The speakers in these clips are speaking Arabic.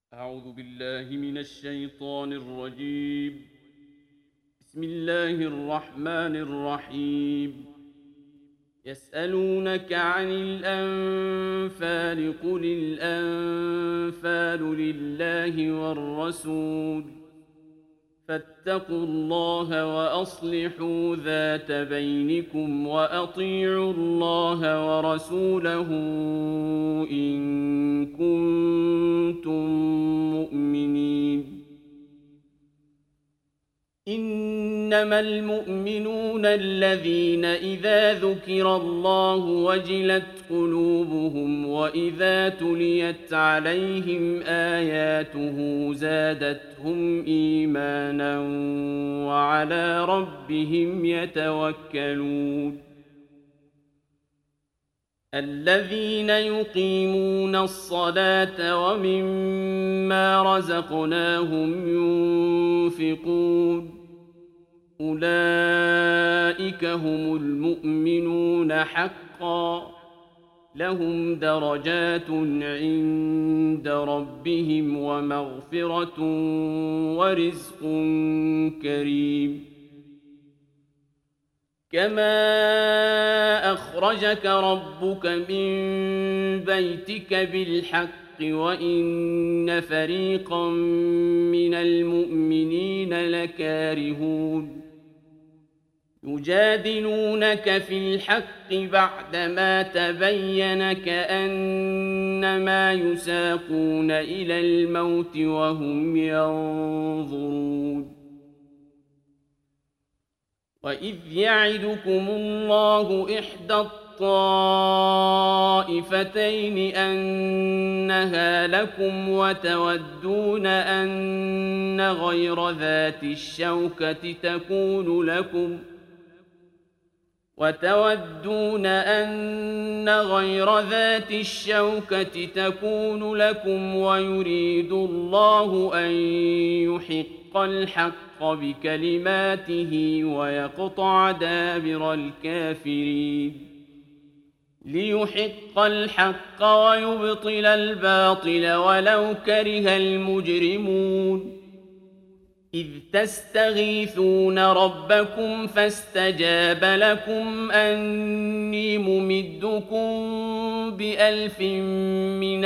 أعوذ بالله من الشيطان الرجيم. بسم الله الرحمن الرحيم. يسألونك عن الأنفال قل الأنفال لله والرسول فاتقوا الله وأصلحوا ذات بينكم وأطيعوا الله ورسوله إن كنتم مؤمنين. إنما المؤمنون الذين إذا ذكر الله وجلت قلوبهم وإذا تليت عليهم آياته زادتهم إيمانا وعلى ربهم يتوكلون. الذين يقيمون الصلاة ومما رزقناهم ينفقون أولئك هم المؤمنون حقا لهم درجات عند ربهم ومغفرة ورزق كريم. كما أخرجك ربك من بيتك بالحق وإن فريقا من المؤمنين لكارهون يجادلونك في الحق بعدما تبين كأنما يساقون إلى الموت وهم ينظرون. وإذ يعدكم الله إحدى الطائفتين أنها لكم وتودون أن غير ذات الشوكة تكون لكم ويريد الله أن يحق الحق بكلماته ويقطع دابر الكافرين. ليحق الحق ويبطل الباطل ولو كره المجرمون. إذ تستغيثون ربكم فاستجاب لكم أني ممدكم ب1000 من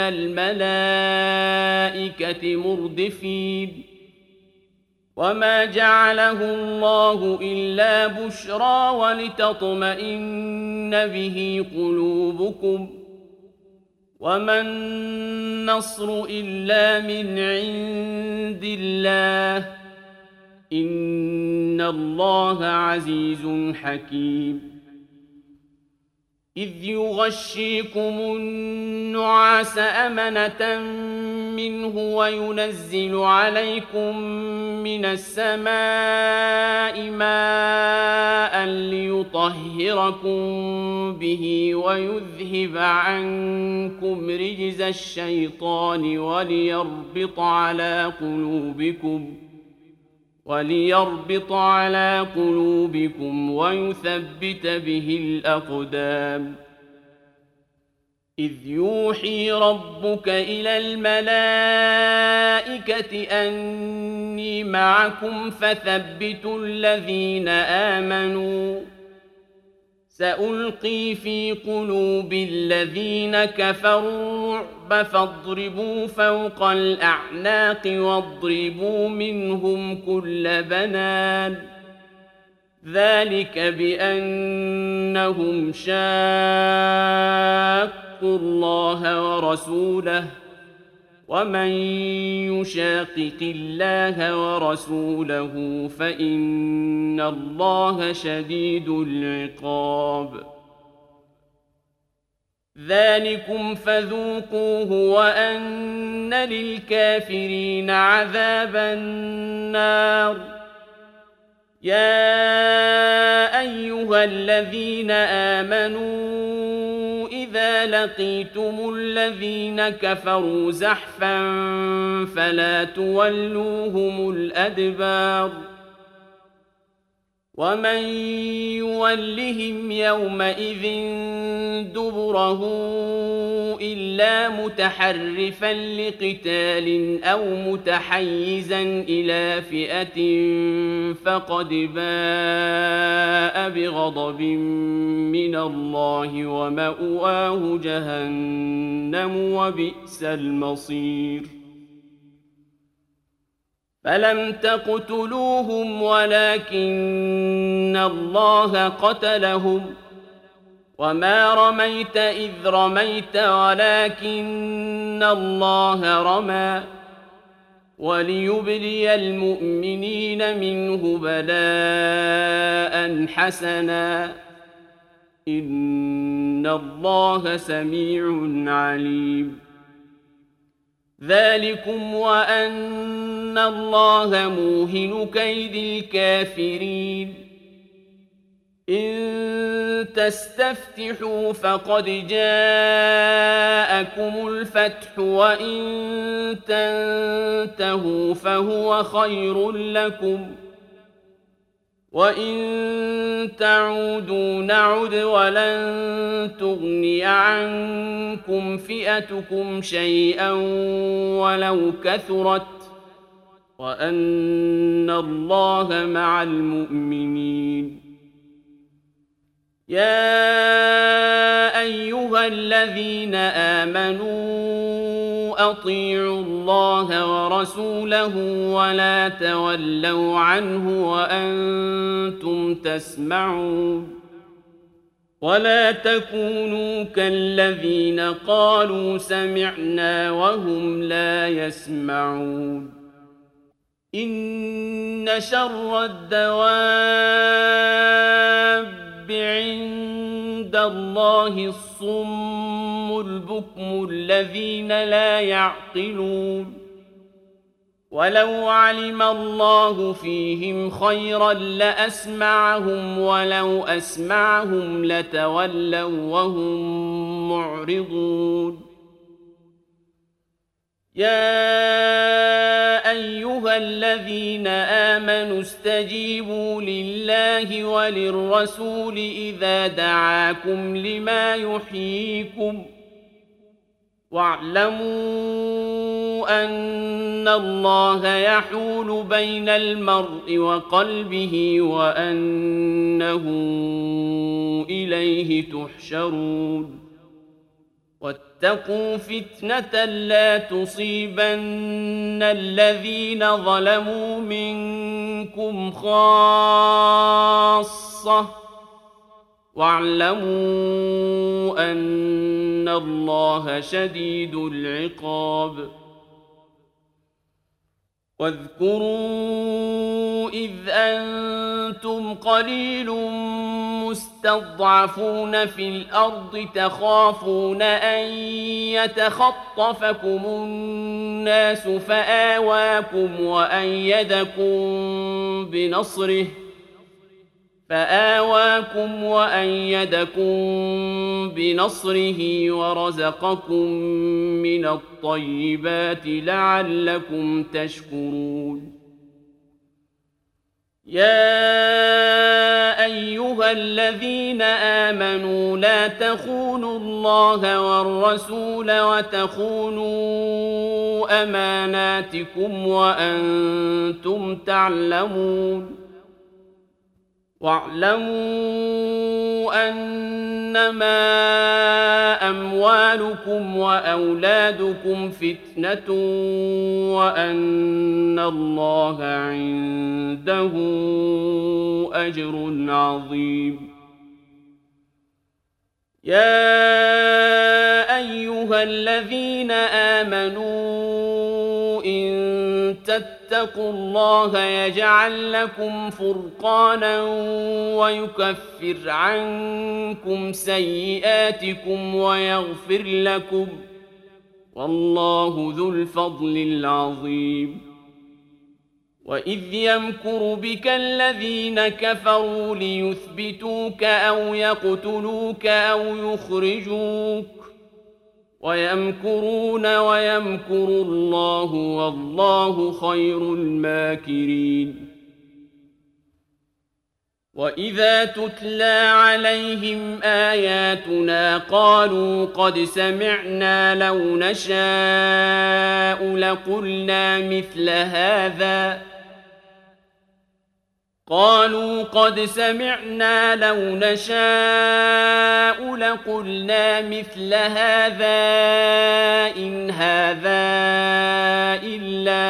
الملائكة مردفين. وما جعله الله إلا بشرى ولتطمئن به قلوبكم وما النصر إلا من عند الله إن الله عزيز حكيم. إذ يغشيكم النعاس أمنة منه وينزل عليكم من السماء ماء ليطهركم به ويذهب عنكم رجز الشيطان وليربط على قلوبكم ويثبت به الأقدام. إذ يوحي ربك إلى الملائكة أني معكم فثبتوا الذين آمنوا سألقي في قلوب الذين كفروا الرعب فاضربوا فوق الأعناق واضربوا منهم كل بنان. ذلك بأنهم شاقوا الله ورسوله ومن يشاقق الله ورسوله فإن الله شديد العقاب. ذلكم فذوقوه وأن للكافرين عذاب النار. يا أيها الذين آمنوا إذا لقيتم الذين كفروا زحفا فلا تولوهم الأدبار. ومن يولهم يومئذ دبره إلا متحرفا لقتال أو متحيزا إلى فئة فقد باء بغضب من الله ومأواه جهنم وبئس المصير فلم تقتلوهم ولكن الله قتلهم وما رميت إذ رميت ولكن الله رمى وليبلي المؤمنين منه بلاء حسنا إن الله سميع عليم ذلكم وأن الله موهن كيد الكافرين إن تستفتحوا فقد جاءكم الفتح وإن تنتهوا فهو خير لكم وإن تعودوا نعد ولن تغني عنكم فئتكم شيئا ولو كثرت وأن الله مع المؤمنين يا أيها الذين آمنوا أطيعوا الله ورسوله ولا تولوا عنه وأنتم تسمعون ولا تكونوا كالذين قالوا سمعنا وهم لا يسمعون إن شر الدواب عند الله الصم البكم الذين لا يعقلون ولو علم الله فيهم خيرا لأسمعهم ولو أسمعهم لتولوا وهم معرضون يا أيها الذين آمنوا استجيبوا لله وللرسول إذا دعاكم لما يحييكم واعلموا أن الله يحول بين المرء وقلبه وأنه إليه تحشرون واتقوا فتنة لا تصيبن الذين ظلموا منكم خاصة واعلموا أن الله شديد العقاب واذكروا إذ أنتم قليل مستضعفون في الأرض تخافون أن يتخطفكم الناس فآواكم وأيدكم بنصره ورزقكم من الطيبات لعلكم تشكرون يا أيها الذين آمنوا لا تخونوا الله والرسول وتخونوا أماناتكم وأنتم تعلمون واعلموا أنما أموالكم وأولادكم فتنة وأن الله عنده أجر عظيم يا أيها الذين آمنوا إن تتقوا الله يجعل لكم فرقانا ويكفر عنكم سيئاتكم ويغفر لكم والله ذو الفضل العظيم وإذ يمكر بك الذين كفروا ليثبتوك أو يقتلوك أو يخرجوك ويمكرون ويمكر الله والله خير الماكرين وإذا تتلى عليهم آياتنا قالوا قد سمعنا لو نشاء لقلنا مثل هذا إن هذا إلا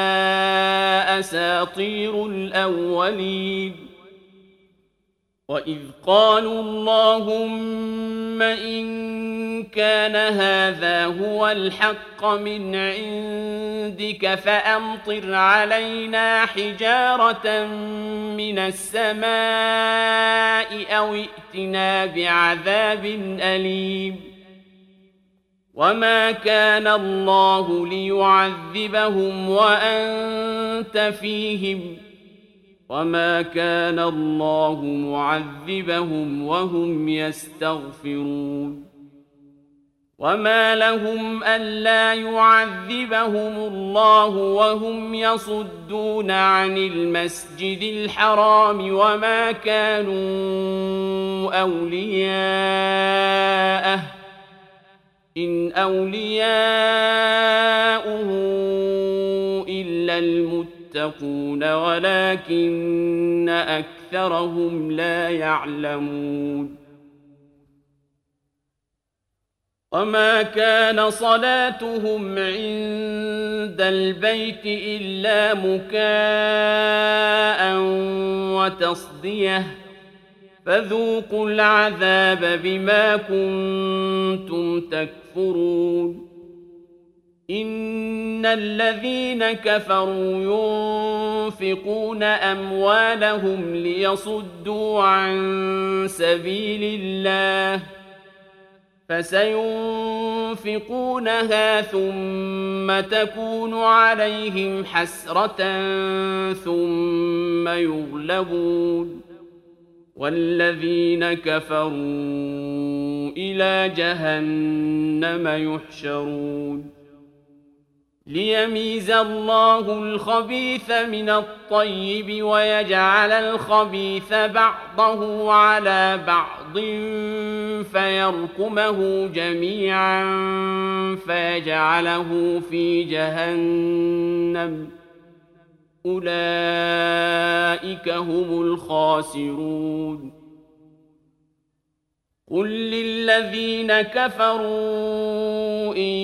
أساطير الأولين وإذ قالوا اللهم إن كان هذا هو الحق من عندك فأمطر علينا حجارة من السماء أو ائتنا بعذاب أليم وما كان الله ليعذبهم وأنت فيهم وما كان الله معذبهم وهم يستغفرون وما لهم ألا يعذبهم الله وهم يصدون عن المسجد الحرام وما كانوا أولياءه إن أولياؤه إلا المتقون ولكن أكثرهم لا يعلمون وما كان صلاتهم عند البيت إلا مكاء وتصدية فذوقوا العذاب بما كنتم تكفرون إن الذين كفروا ينفقون أموالهم ليصدوا عن سبيل الله فسينفقونها ثم تكون عليهم حسرة ثم يغلبون والذين كفروا إلى جهنم يحشرون ليميز الله الخبيث من الطيب ويجعل الخبيث بعضه على بعض فيركمه جميعا فيجعله في جهنم أولئك هم الخاسرون قل للذين كفروا إن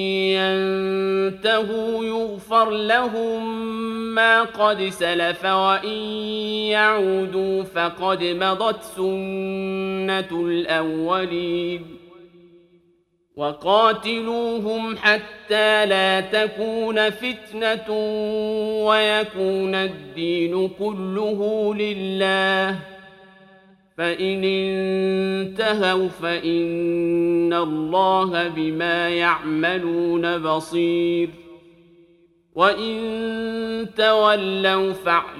ينتهوا يغفر لهم ما قد سلف وإن يعودوا فقد مضت سنة الأولين وقاتلوهم حتى لا تكون فتنة ويكون الدين كله لله فإن انتهوا فإن الله بما يعملون بصير وإن تولوا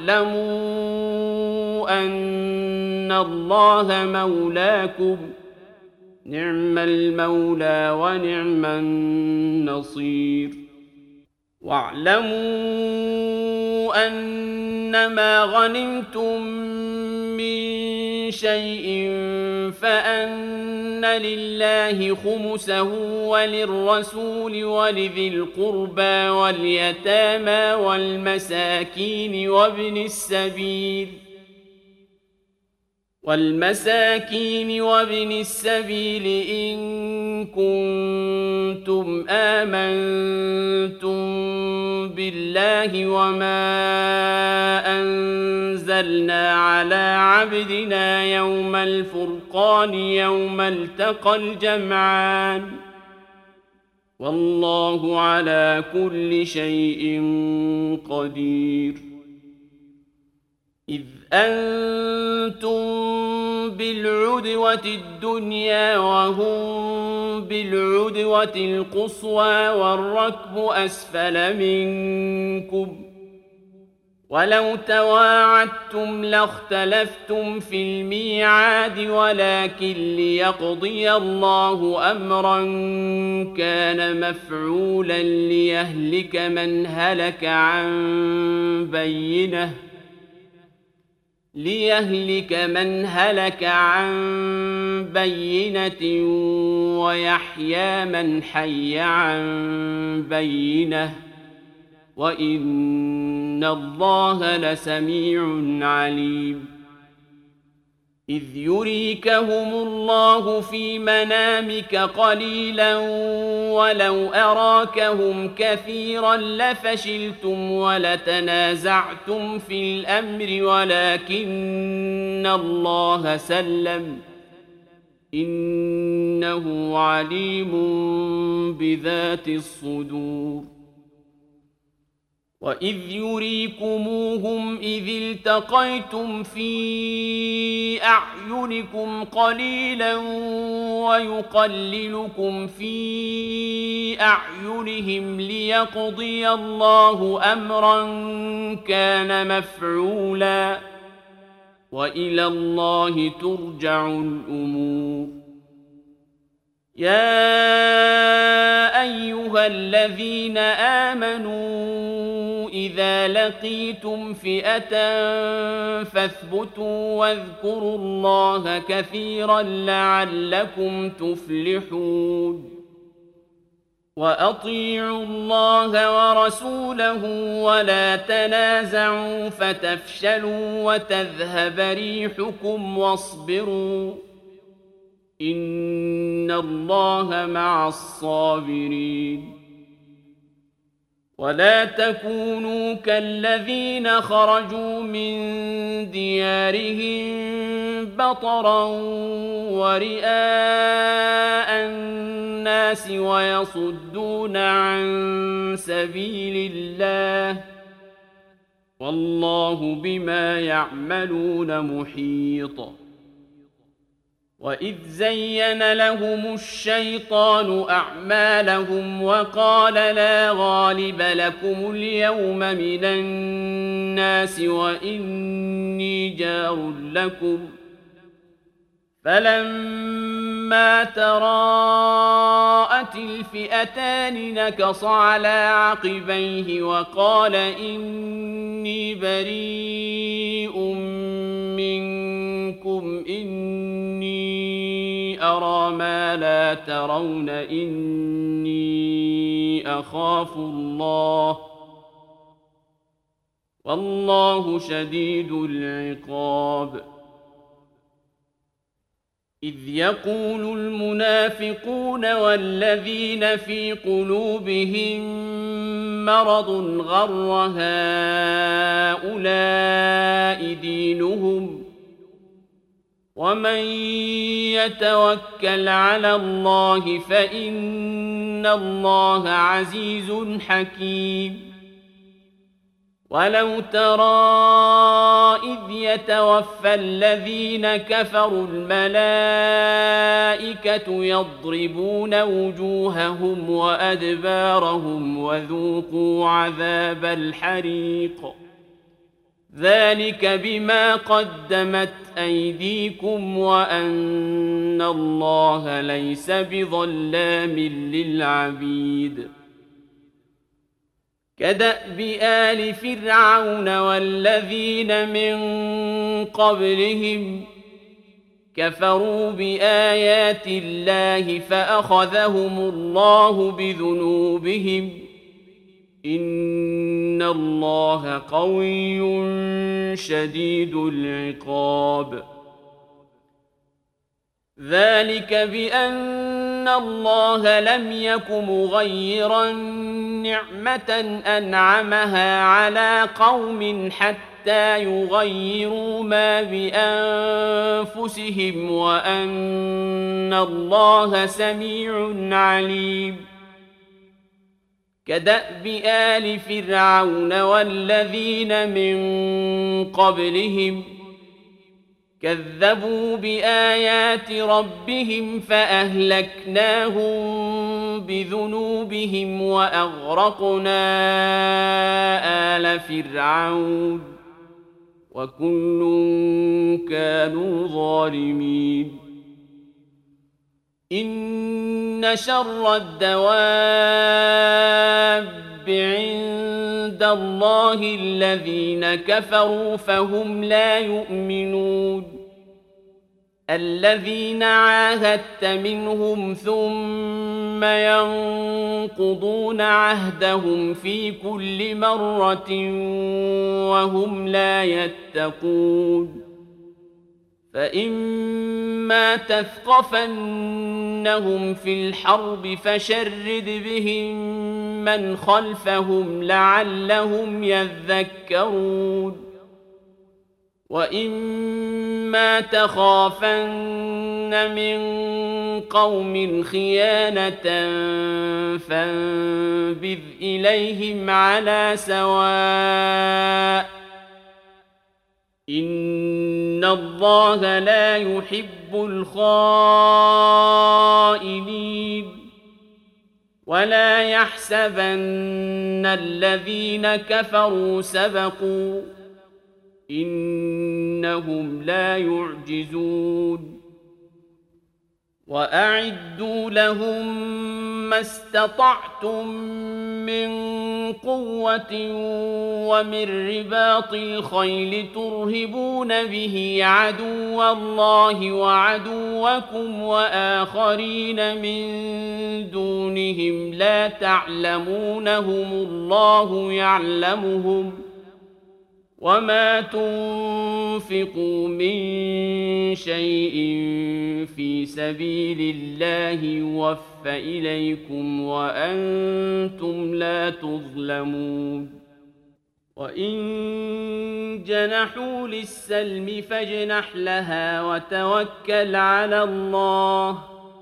فاعلموا أن الله مولاكم نعم المولى ونعم النصير واعلموا أنما غنمتم من شيء فأن لله خمسه وللرسول ولذي القربى واليتامى والمساكين وابن السبيل إن كنتم آمنتم بالله وما أنزلنا على عبدنا يوم الفرقان يوم التقى الجمعان والله على كل شيء قدير إذ أنتم بالعدوة الدنيا وهم بالعدوة القصوى والركب أسفل منكم ولو تواعدتم لاختلفتم في الميعاد ولكن ليقضي الله أمرا كان مفعولا ليهلك من هلك عن بينه ليهلك من هلك عن بينة ويحيى من حي عن بينة وإن الله لسميع عليم إذ يريكهم الله في منامك قليلا ولو أراكهم كثيرا لفشلتم ولتنازعتم في الأمر ولكن الله سلم إنه عليم بذات الصدور وإذ يريكموهم إذ التقيتم في أعينكم قليلا ويقللكم في أعينهم ليقضي الله أمرا كان مفعولا وإلى الله ترجع الأمور يا أيها الذين آمنوا إذا لقيتم فئة فاثبتوا واذكروا الله كثيرا لعلكم تفلحون وأطيعوا الله ورسوله ولا تنازعوا فتفشلوا وتذهب ريحكم واصبروا إن الله مع الصابرين ولا تكونوا كالذين خرجوا من ديارهم بطرا ورئاء الناس ويصدون عن سبيل الله والله بما يعملون محيط وإذ زين لهم الشيطان أعمالهم وقال لا غالب لكم اليوم من الناس وإني جار لكم فلما تراءت الفئتان نكص على عقبيه وقال إني بريء منكم إني أرى ما لا ترون إني أخاف الله والله شديد العقاب إذ يقول المنافقون والذين في قلوبهم مرض غر هؤلاء دينهم ومن يتوكل على الله فإن الله عزيز حكيم ولو ترى إذ يتوفى الذين كفروا الملائكة يضربون وجوههم وأدبارهم وذوقوا عذاب الحريق ذلك بما قدمت أيديكم وأن الله ليس بظلام للعبيد كدأب آل فرعون والذين من قبلهم كفروا بآيات الله فأخذهم الله بذنوبهم إن الله قوي شديد العقاب ذلك بأن الله لم يك مغيرا نعمة أنعمها على قوم حتى يغيروا ما بأنفسهم وأن الله سميع عليم كدأب آل فرعون والذين من قبلهم كذبوا بآيات ربهم فأهلكناهم بذنوبهم وأغرقنا آل فرعون وكل كانوا ظالمين إن شر الدواب عند عند الله الذين كفروا فهم لا يؤمنون الذين عاهدت منهم ثم ينقضون عهدهم في كل مرة وهم لا يتقون فإما تثقفنهم في الحرب فشرد بهم من خلفهم لعلهم يذكرون وإما تخافن من قوم خيانة فانبذ إليهم على سواء إن الله لا يحب الخائنين ولا يحسبن الذين كفروا سبقوا إنهم لا يعجزون وأعدوا لهم ما استطعتم من قوة ومن رباط الخيل ترهبون به عدو الله وعدوكم وآخرين من دونهم لا تعلمونهم الله يعلمهم وما تنفقوا من شيء في سبيل الله يوفى إليكم وأنتم لا تظلمون وإن جنحوا للسلم فاجنح لها وتوكل على الله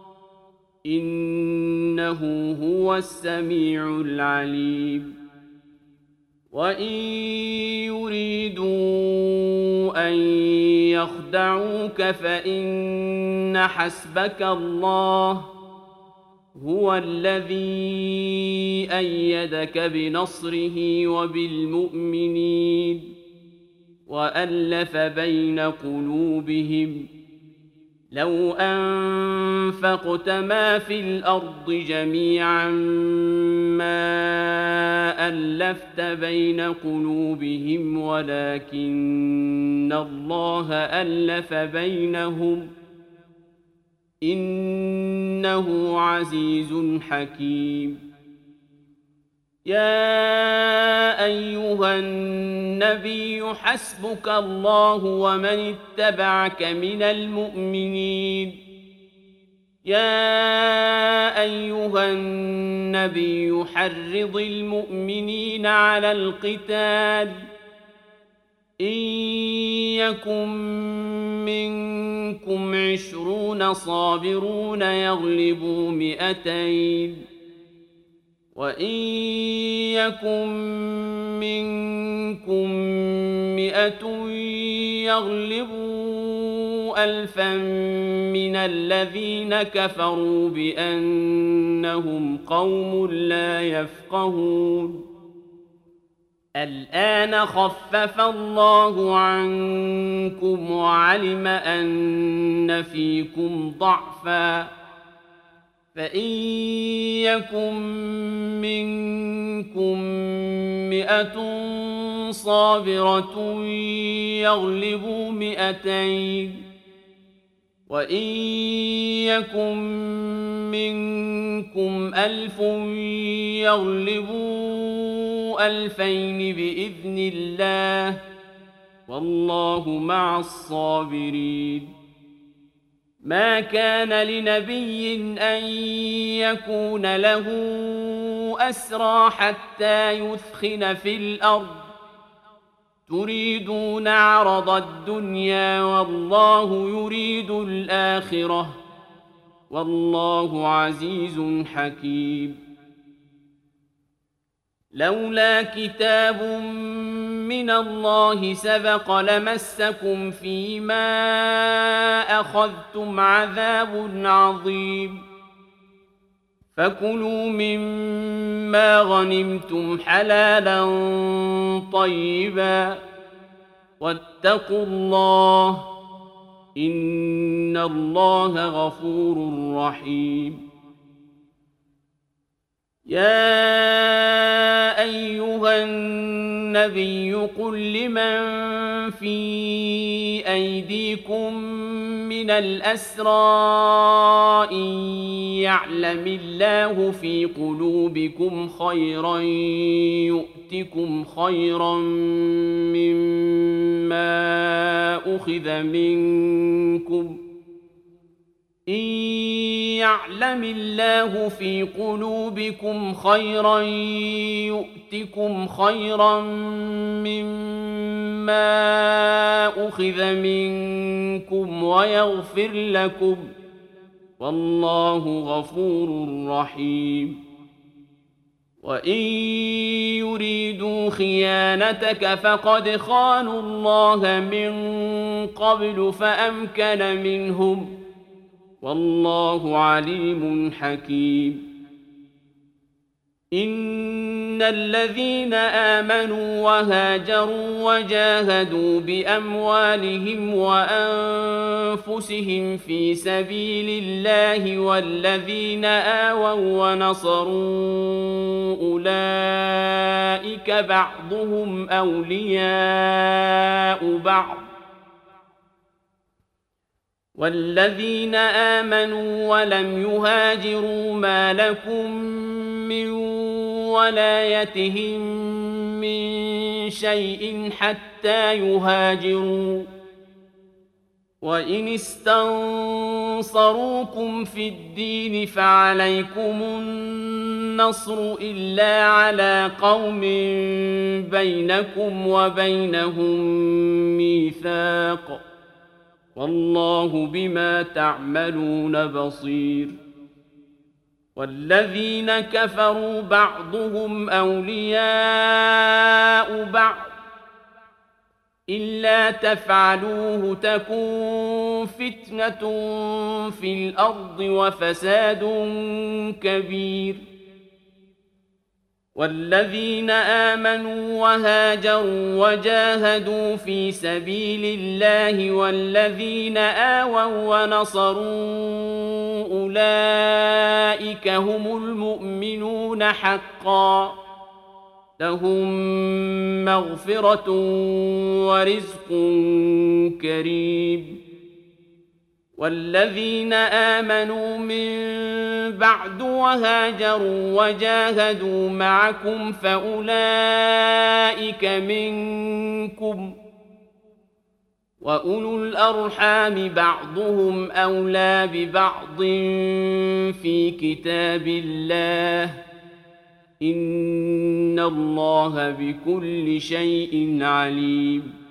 إنه هو السميع العليم وإن يريدوا أن يخدعوك فإن حسبك الله هو الذي أيدك بنصره وبالمؤمنين وألف بين قلوبهم لو أنفقت ما في الأرض جميعا ما ألفت بين قلوبهم ولكن الله ألف بينهم إنه عزيز حكيم يا أيها النبي حسبك الله ومن اتبعك من المؤمنين يا أيها النبي حرض المؤمنين على القتال إن يكن منكم 20 صابرون يغلبوا 200 وإن يكن منكم 100 يغلبوا 1000 من الذين كفروا بأنهم قوم لا يفقهون الآن خفف الله عنكم وعلم أن فيكم ضعفا فإن يكن منكم 100 صابرة يغلبوا 200 وإن يكن منكم 1000 يغلبوا 2000 بإذن الله والله مع الصابرين ما كان لنبي أن يكون له أسرى حتى يثخن في الأرض تريدون عرض الدنيا والله يريد الآخرة والله عزيز حكيم لولا كتاب من الله سبق لمسكم فيما أخذتم عذاب عظيم فكلوا مما غنمتم حلالا طيبا واتقوا الله إن الله غفور رحيم يا أيها النبي قل لمن في أيديكم من الأسرى إن يعلم الله في قلوبكم خيرا يؤتكم خيرا مما أخذ منكم إن يعلم الله في قلوبكم خيرا يؤتكم خيرا مما أخذ منكم ويغفر لكم والله غفور رحيم وإن يريدوا خيانتك فقد خانوا الله من قبل فأمكن منهم والله عليم حكيم إن الذين آمنوا وهاجروا وجاهدوا بأموالهم وأنفسهم في سبيل الله والذين آووا ونصروا أولئك بعضهم أولياء بعض والذين آمنوا ولم يهاجروا ما لكم من ولايتهم من شيء حتى يهاجروا وإن استنصروكم في الدين فعليكم النصر إلا على قوم بينكم وبينهم ميثاق والله بما تعملون بصير والذين كفروا بعضهم أولياء بعض إلا تفعلوه تكن فتنة في الأرض وفساد كبير والذين آمنوا وهاجروا وجاهدوا في سبيل الله والذين آووا ونصروا أولئك هم المؤمنون حقا لهم مغفرة ورزق كريم والذين آمنوا من بعد وهاجروا وجاهدوا معكم فأولئك منكم وأولو الأرحام بعضهم أولى ببعض في كتاب الله إن الله بكل شيء عليم